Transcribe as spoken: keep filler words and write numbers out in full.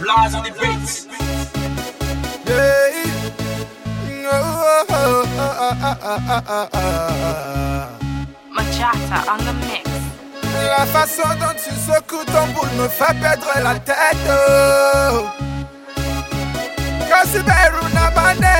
Blaz on the beats. Yeah. Oh, oh, oh, oh, oh, oh, oh. Majata on the mix. La façon dont tu secoues ton boule me fait perdre la tête. Oh. Considère una bande.